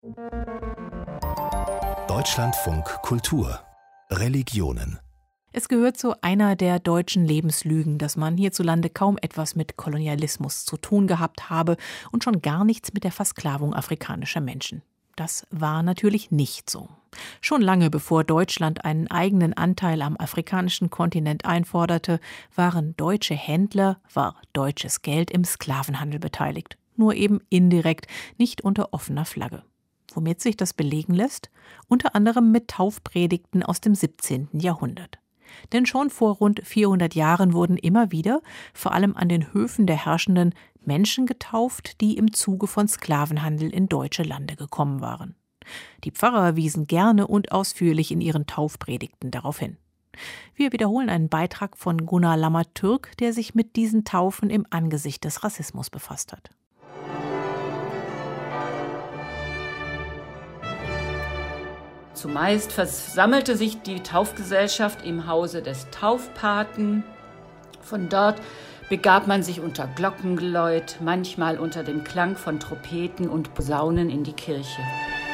Deutschlandfunk Kultur Religionen. Es gehört zu einer der deutschen Lebenslügen, dass man hierzulande kaum etwas mit Kolonialismus zu tun gehabt habe und schon gar nichts mit der Versklavung afrikanischer Menschen. Das war natürlich nicht so. Schon lange bevor Deutschland einen eigenen Anteil am afrikanischen Kontinent einforderte, waren deutsche Händler, war deutsches Geld im Sklavenhandel beteiligt. Nur eben indirekt, nicht unter offener Flagge. Womit sich das belegen lässt? Unter anderem mit Taufpredigten aus dem 17. Jahrhundert. Denn schon vor rund 400 Jahren wurden immer wieder, vor allem an den Höfen der Herrschenden, Menschen getauft, die im Zuge von Sklavenhandel in deutsche Lande gekommen waren. Die Pfarrer wiesen gerne und ausführlich in ihren Taufpredigten darauf hin. Wir wiederholen einen Beitrag von Gunnar Lammert-Türk, der sich mit diesen Taufen im Angesicht des Rassismus befasst hat. Zumeist versammelte sich die Taufgesellschaft im Hause des Taufpaten. Von dort begab man sich unter Glockengeläut, manchmal unter dem Klang von Trompeten und Posaunen in die Kirche.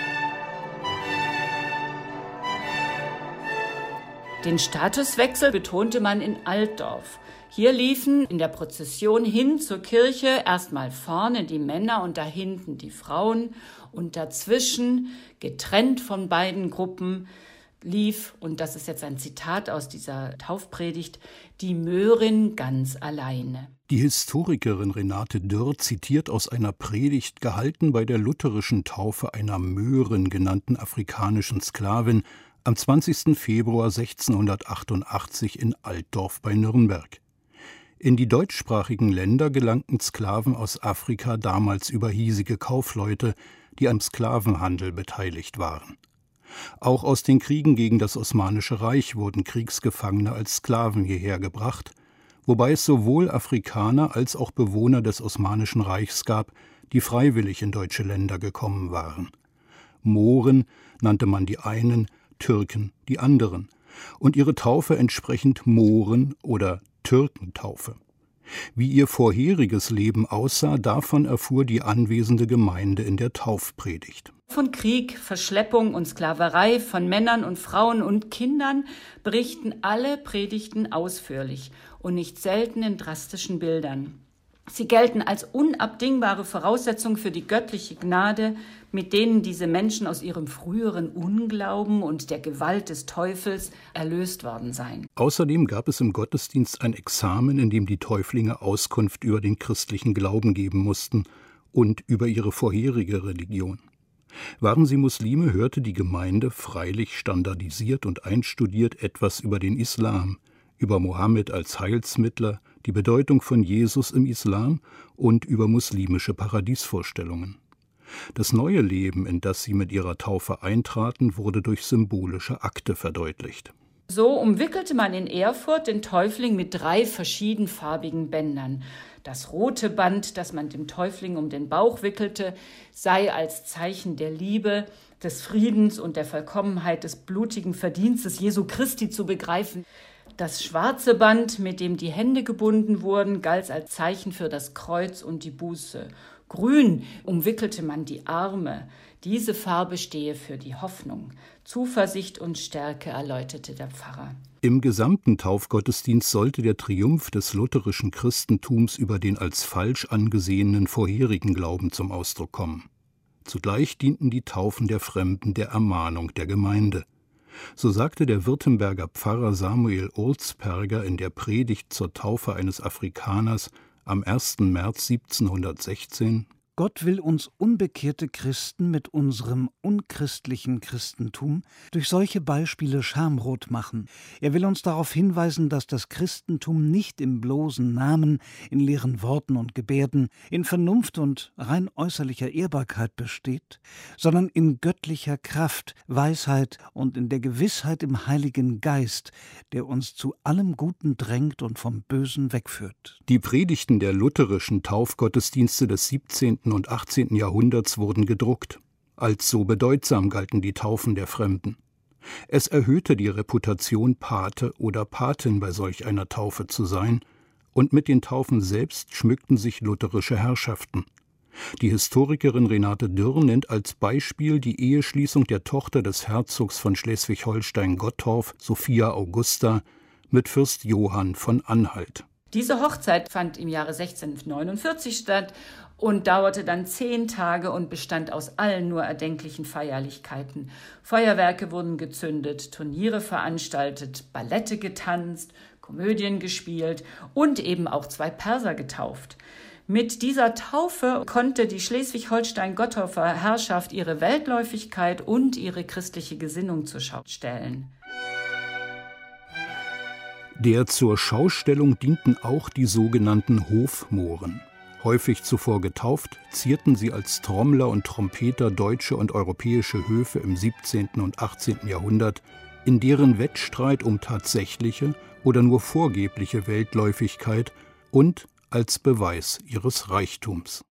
Den Statuswechsel betonte man in Altdorf. Hier liefen in der Prozession hin zur Kirche erstmal vorne die Männer und da hinten die Frauen und dazwischen, getrennt von beiden Gruppen, lief, und das ist jetzt ein Zitat aus dieser Taufpredigt, die Möhrin ganz alleine. Die Historikerin Renate Dürr zitiert aus einer Predigt, gehalten bei der lutherischen Taufe einer Möhrin genannten afrikanischen Sklavin am 20. Februar 1688 in Altdorf bei Nürnberg. In die deutschsprachigen Länder gelangten Sklaven aus Afrika damals über hiesige Kaufleute, die am Sklavenhandel beteiligt waren. Auch aus den Kriegen gegen das Osmanische Reich wurden Kriegsgefangene als Sklaven hierher gebracht, wobei es sowohl Afrikaner als auch Bewohner des Osmanischen Reichs gab, die freiwillig in deutsche Länder gekommen waren. Mohren nannte man die einen, Türken die anderen, und ihre Taufe entsprechend Mohren- oder Türkentaufe. Wie ihr vorheriges Leben aussah, davon erfuhr die anwesende Gemeinde in der Taufpredigt. Von Krieg, Verschleppung und Sklaverei von Männern und Frauen und Kindern berichten alle Predigten ausführlich und nicht selten in drastischen Bildern. Sie gelten als unabdingbare Voraussetzung für die göttliche Gnade, mit denen diese Menschen aus ihrem früheren Unglauben und der Gewalt des Teufels erlöst worden seien. Außerdem gab es im Gottesdienst ein Examen, in dem die Täuflinge Auskunft über den christlichen Glauben geben mussten und über ihre vorherige Religion. Waren sie Muslime, hörte die Gemeinde freilich standardisiert und einstudiert etwas über den Islam, über Mohammed als Heilsmittler, die Bedeutung von Jesus im Islam und über muslimische Paradiesvorstellungen. Das neue Leben, in das sie mit ihrer Taufe eintraten, wurde durch symbolische Akte verdeutlicht. So umwickelte man in Erfurt den Täufling mit 3 verschiedenfarbigen Bändern. Das rote Band, das man dem Täufling um den Bauch wickelte, sei als Zeichen der Liebe, des Friedens und der Vollkommenheit des blutigen Verdienstes Jesu Christi zu begreifen. Das schwarze Band, mit dem die Hände gebunden wurden, galt als Zeichen für das Kreuz und die Buße. Grün umwickelte man die Arme. Diese Farbe stehe für die Hoffnung. Zuversicht und Stärke, erläuterte der Pfarrer. Im gesamten Taufgottesdienst sollte der Triumph des lutherischen Christentums über den als falsch angesehenen vorherigen Glauben zum Ausdruck kommen. Zugleich dienten die Taufen der Fremden der Ermahnung der Gemeinde. So sagte der Württemberger Pfarrer Samuel Olsperger in der Predigt zur Taufe eines Afrikaners am 1. März 1716: Gott will uns unbekehrte Christen mit unserem unchristlichen Christentum durch solche Beispiele schamrot machen. Er will uns darauf hinweisen, dass das Christentum nicht im bloßen Namen, in leeren Worten und Gebärden, in Vernunft und rein äußerlicher Ehrbarkeit besteht, sondern in göttlicher Kraft, Weisheit und in der Gewissheit im Heiligen Geist, der uns zu allem Guten drängt und vom Bösen wegführt. Die Predigten der lutherischen Taufgottesdienste des 17. und 18. Jahrhunderts wurden gedruckt. Als so bedeutsam galten die Taufen der Fremden. Es erhöhte die Reputation, Pate oder Patin bei solch einer Taufe zu sein, und mit den Taufen selbst schmückten sich lutherische Herrschaften. Die Historikerin Renate Dürr nennt als Beispiel die Eheschließung der Tochter des Herzogs von Schleswig-Holstein-Gottorf, Sophia Augusta, mit Fürst Johann von Anhalt. Diese Hochzeit fand im Jahre 1649 statt und dauerte dann 10 Tage und bestand aus allen nur erdenklichen Feierlichkeiten. Feuerwerke wurden gezündet, Turniere veranstaltet, Ballette getanzt, Komödien gespielt und eben auch 2 Perser getauft. Mit dieser Taufe konnte die Schleswig-Holstein-Gottorfer Herrschaft ihre Weltläufigkeit und ihre christliche Gesinnung zur Schau stellen. Der zur Schaustellung dienten auch die sogenannten Hofmohren. Häufig zuvor getauft, zierten sie als Trommler und Trompeter deutsche und europäische Höfe im 17. und 18. Jahrhundert, in deren Wettstreit um tatsächliche oder nur vorgebliche Weltläufigkeit und als Beweis ihres Reichtums.